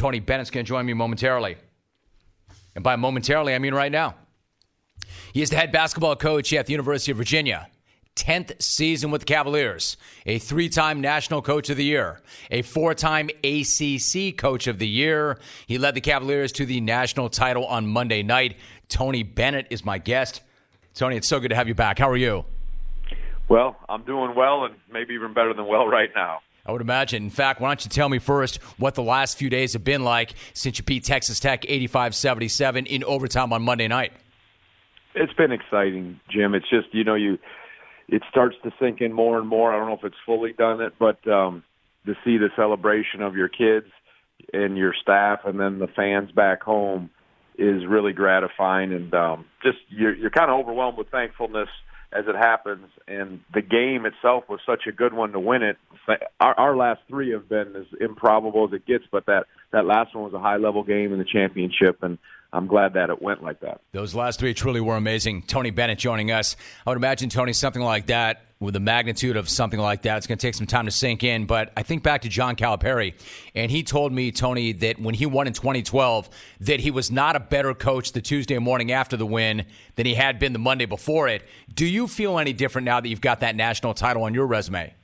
Tony Bennett's going to join me momentarily. And by momentarily, I mean right now. He is the head basketball coach at the University of Virginia. 10th season with the Cavaliers. A 3-time National Coach of the Year. A 4-time ACC Coach of the Year. He led the Cavaliers to the national title on Monday night. Tony Bennett is my guest. Tony, it's so good to have you back. How are you? Well, I'm doing well, and maybe even better than well right now. I would imagine. In fact, why don't you tell me first what the last few days have been like since you beat Texas Tech 85-77 in overtime on Monday night? It's been exciting, Jim. It's just, it starts to sink in more and more. I don't know if it's fully done it, but to see the celebration of your kids and your staff and then the fans back home is really gratifying. And just you're kind of overwhelmed with thankfulness as it happens. And the game itself was such a good one to win it. Our last three have been as improbable as it gets, but that last one was a high-level game in the championship, and I'm glad that it went like that. Those last three truly were amazing. Tony Bennett joining us. I would imagine, Tony, something like that, with the magnitude of something like that, it's going to take some time to sink in. But I think back to John Calipari, and he told me, Tony, that when he won in 2012, that he was not a better coach the Tuesday morning after the win than he had been the Monday before it. Do you feel any different now that you've got that national title on your resume?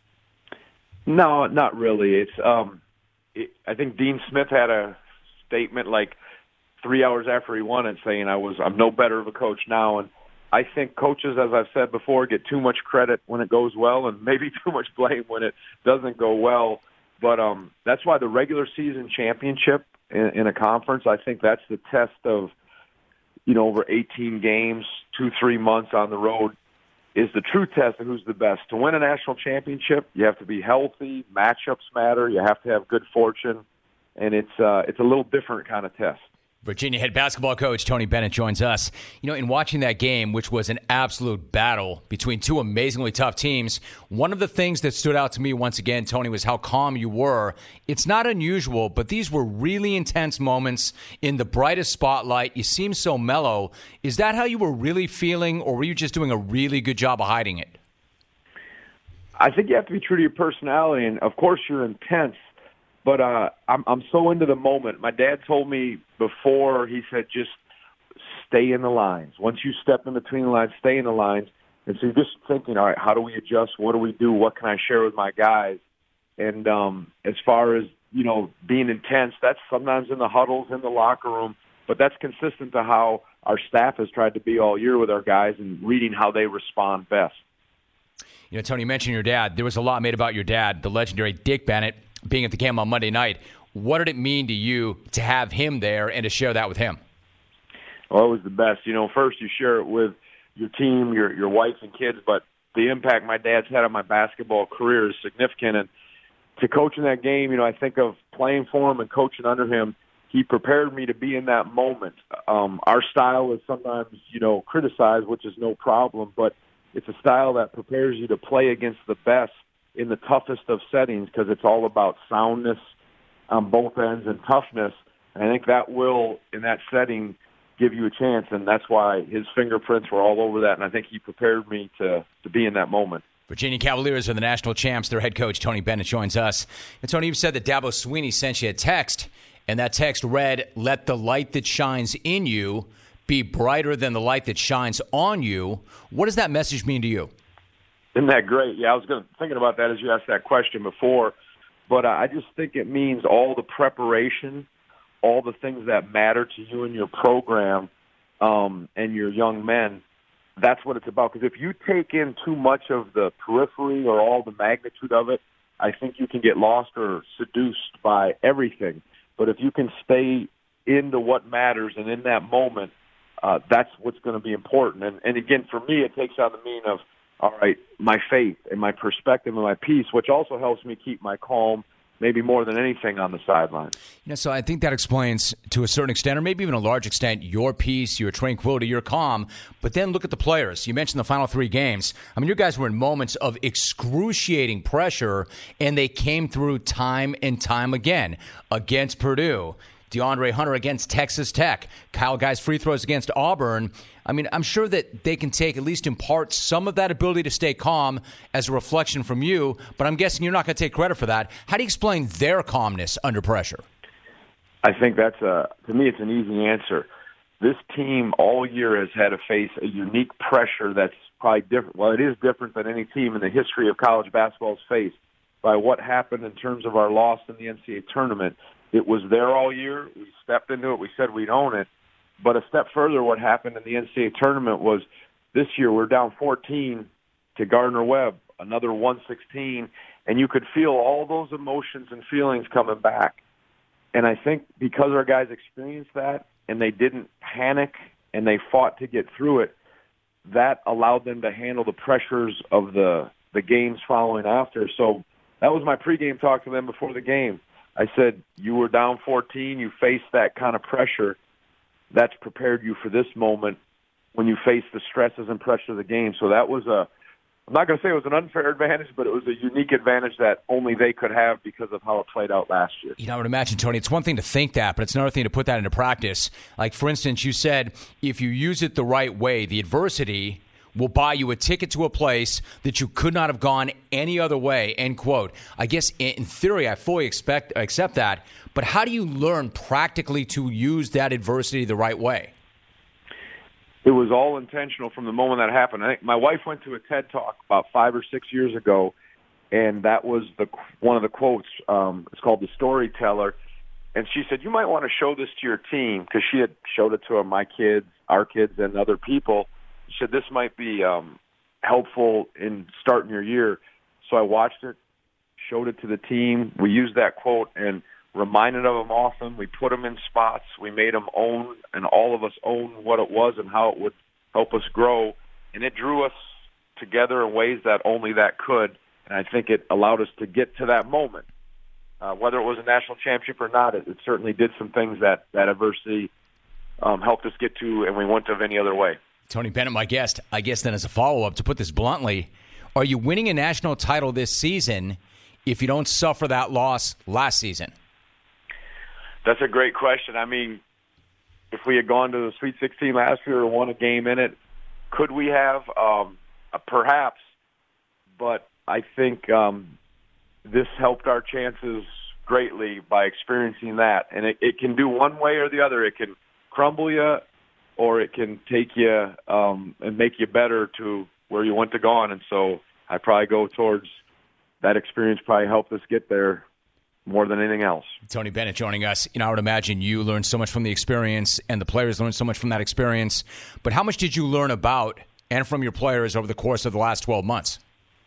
No, not really. I think Dean Smith had a statement like 3 hours after he won it saying I'm no better of a coach now. And I think coaches, as I've said before, get too much credit when it goes well and maybe too much blame when it doesn't go well. But that's why the regular season championship in a conference, I think that's the test of, over 18 games, 2-3 months on the road, is the true test of who's the best. To win a national championship, you have to be healthy, matchups matter, you have to have good fortune, and it's a little different kind of test. Virginia head basketball coach Tony Bennett joins us. In watching that game, which was an absolute battle between two amazingly tough teams, one of the things that stood out to me once again, Tony, was how calm you were. It's not unusual, but these were really intense moments in the brightest spotlight. You seem so mellow. Is that how you were really feeling, or were you just doing a really good job of hiding it? I think you have to be true to your personality, and of course you're intense. But I'm so into the moment. My dad told me before, he said, just stay in the lines. Once you step in between the lines, stay in the lines. And so you're just thinking, all right, how do we adjust? What do we do? What can I share with my guys? And as far as, being intense, that's sometimes in the huddles, in the locker room. But that's consistent to how our staff has tried to be all year with our guys and reading how they respond best. Tony, you mentioned your dad. There was a lot made about your dad, the legendary Dick Bennett, being at the game on Monday night. What did it mean to you to have him there and to share that with him? Well, it was the best. First you share it with your team, your wife and kids, but the impact my dad's had on my basketball career is significant. And to coach in that game, I think of playing for him and coaching under him. He prepared me to be in that moment. Our style is sometimes, criticized, which is no problem, but it's a style that prepares you to play against the best in the toughest of settings because it's all about soundness on both ends and toughness. And I think that will, in that setting, give you a chance, and that's why his fingerprints were all over that, and I think he prepared me to be in that moment. Virginia Cavaliers are the national champs. Their head coach, Tony Bennett, joins us. And Tony, you said that Dabo Swinney sent you a text, and that text read, "Let the light that shines in you be brighter than the light that shines on you." What does that message mean to you? Isn't that great? Yeah, I was thinking about that as you asked that question before, but I just think it means all the preparation, all the things that matter to you and your program and your young men, that's what it's about. Because if you take in too much of the periphery or all the magnitude of it, I think you can get lost or seduced by everything. But if you can stay into what matters and in that moment, that's what's going to be important. And again, for me, it takes on the meaning of, all right, my faith and my perspective and my peace, which also helps me keep my calm, maybe more than anything on the sideline. So I think that explains, to a certain extent, or maybe even a large extent, your peace, your tranquility, your calm. But then look at the players. You mentioned the final three games. I mean, you guys were in moments of excruciating pressure, and they came through time and time again. Against Purdue, DeAndre Hunter against Texas Tech, Kyle Guy's free throws against Auburn. I mean, I'm sure that they can take, at least in part, some of that ability to stay calm as a reflection from you, but I'm guessing you're not going to take credit for that. How do you explain their calmness under pressure? I think to me, it's an easy answer. This team all year has had to face a unique pressure that's probably different. Well, it is different than any team in the history of college basketball's faced by what happened in terms of our loss in the NCAA tournament. It was there all year. We stepped into it. We said we'd own it. But a step further, what happened in the NCAA tournament was this year we're down 14 to Gardner-Webb, another 116, and you could feel all those emotions and feelings coming back. And I think because our guys experienced that and they didn't panic and they fought to get through it, that allowed them to handle the pressures of the games following after. So that was my pregame talk to them before the game. I said, you were down 14, you faced that kind of pressure. That's prepared you for this moment when you face the stresses and pressure of the game. So that was I'm not going to say it was an unfair advantage, but it was a unique advantage that only they could have because of how it played out last year. I would imagine, Tony, it's one thing to think that, but it's another thing to put that into practice. Like, for instance, you said if you use it the right way, the adversity will buy you a ticket to a place that you could not have gone any other way, end quote. I guess in theory, I fully accept that, but how do you learn practically to use that adversity the right way? It was all intentional from the moment that happened. I think my wife went to a TED Talk about 5 or 6 years ago, and that was one of the quotes. It's called The Storyteller. And she said, you might want to show this to your team, because she had showed it to my kids, our kids, and other people. She said, this might be helpful in starting your year. So I watched it, showed it to the team. We used that quote and reminded of them often. We put them in spots. We made them own, and all of us own what it was and how it would help us grow. And it drew us together in ways that only that could. And I think it allowed us to get to that moment. Whether it was a national championship or not, it certainly did some things that adversity helped us get to, and we wouldn't have any other way. Tony Bennett, my guest. I guess then as a follow-up, to put this bluntly, are you winning a national title this season if you don't suffer that loss last season? That's a great question. I mean, if we had gone to the Sweet 16 last year or won a game in it, could we have? Perhaps. But I think this helped our chances greatly by experiencing that. And it can do one way or the other. It can crumble you, or it can take you and make you better to where you want to go on. And so I probably go towards that experience probably helped us get there more than anything else. Tony Bennett joining us. I would imagine you learned so much from the experience, and the players learned so much from that experience. But how much did you learn about and from your players over the course of the last 12 months?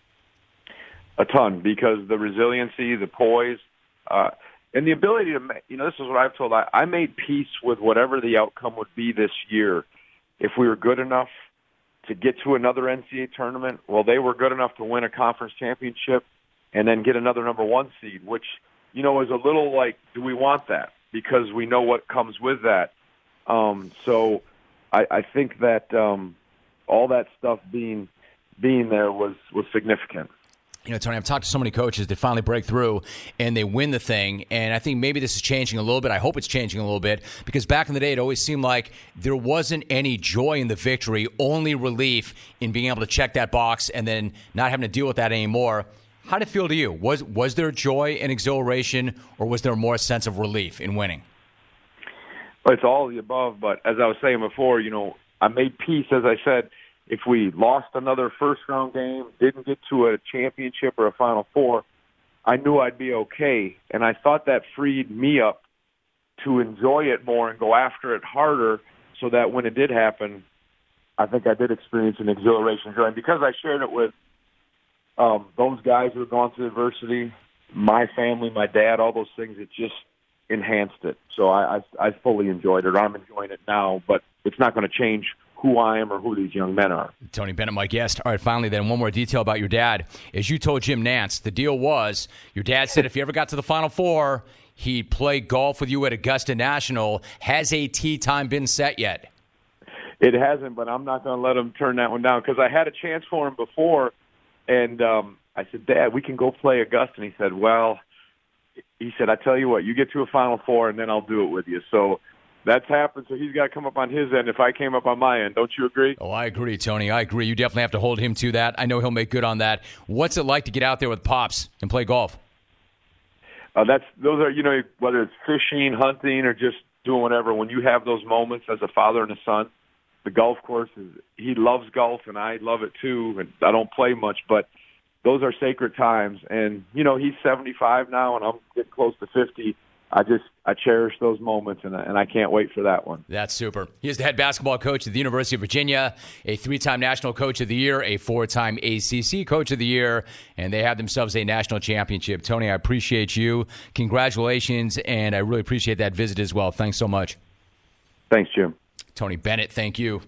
A ton, because the resiliency, the poise, and the ability to, this is what I've told. I made peace with whatever the outcome would be this year. If we were good enough to get to another NCAA tournament, well, they were good enough to win a conference championship and then get another number one seed, which, is a little like, do we want that? Because we know what comes with that. So I think that all that stuff being there was significant. Tony, I've talked to so many coaches that finally break through and they win the thing. And I think maybe this is changing a little bit. I hope it's changing a little bit, because back in the day, it always seemed like there wasn't any joy in the victory, only relief in being able to check that box and then not having to deal with that anymore. How did it feel to you? Was there joy and exhilaration, or was there more a sense of relief in winning? Well, it's all of the above. But as I was saying before, I made peace, as I said. If we lost another first-round game, didn't get to a championship or a Final Four, I knew I'd be okay. And I thought that freed me up to enjoy it more and go after it harder, so that when it did happen, I think I did experience an exhilaration joy. And because I shared it with those guys who have gone through adversity, my family, my dad, all those things, it just enhanced it. So I fully enjoyed it. I'm enjoying it now, but it's not going to change who I am or who these young men are. Tony Bennett, my guest. All right, finally then, one more detail about your dad. As you told Jim Nantz, the deal was your dad said if you ever got to the Final Four, he'd play golf with you at Augusta National. Has a tee time been set yet? It hasn't, but I'm not going to let him turn that one down, because I had a chance for him before, and I said, Dad, we can go play Augusta. And he said, I tell you what, you get to a Final Four, and then I'll do it with you. So that's happened, so he's got to come up on his end if I came up on my end. Don't you agree? Oh, I agree, Tony. I agree. You definitely have to hold him to that. I know he'll make good on that. What's it like to get out there with Pops and play golf? those are, whether it's fishing, hunting, or just doing whatever, when you have those moments as a father and a son, the golf course he loves golf and I love it too. And I don't play much, but those are sacred times. And, he's 75 now and I'm getting close to 50. I cherish those moments, and I can't wait for that one. That's super. He is the head basketball coach at the University of Virginia, a 3-time National Coach of the Year, a 4-time ACC Coach of the Year, and they have themselves a national championship. Tony, I appreciate you. Congratulations, and I really appreciate that visit as well. Thanks so much. Thanks, Jim. Tony Bennett, thank you.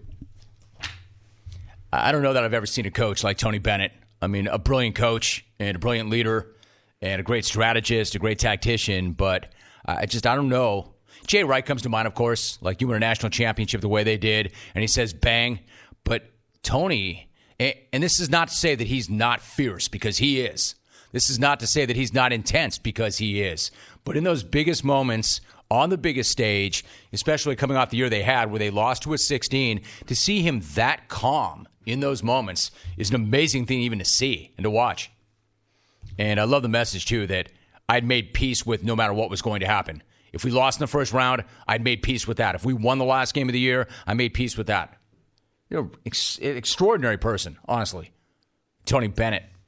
I don't know that I've ever seen a coach like Tony Bennett. I mean, a brilliant coach and a brilliant leader and a great strategist, a great tactician, but I don't know. Jay Wright comes to mind, of course, like you win a national championship the way they did, and he says bang. But Tony, and this is not to say that he's not fierce, because he is. This is not to say that he's not intense, because he is. But in those biggest moments, on the biggest stage, especially coming off the year they had where they lost to a 16, to see him that calm in those moments is an amazing thing even to see and to watch. And I love the message, too, that I'd made peace with no matter what was going to happen. If we lost in the first round, I'd made peace with that. If we won the last game of the year, I made peace with that. Extraordinary person, honestly. Tony Bennett.